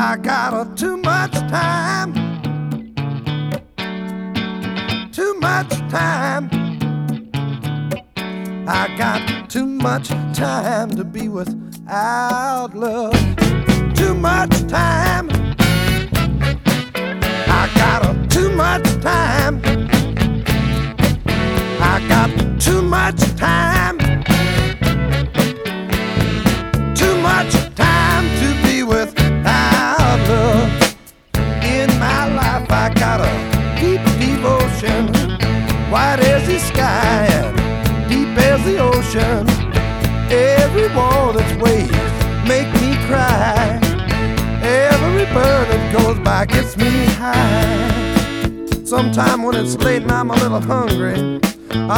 I got too much time, too much time. I got too much time to be without love. Too much time. I got too much time. I got too much time. Too much time to be without love. In my life I got a deep devotion, wide as the sky and deep as the ocean. Every wall that's waves make me cry. Every bird that goes by gets me high. Sometime when it's late and I'm a little hungry,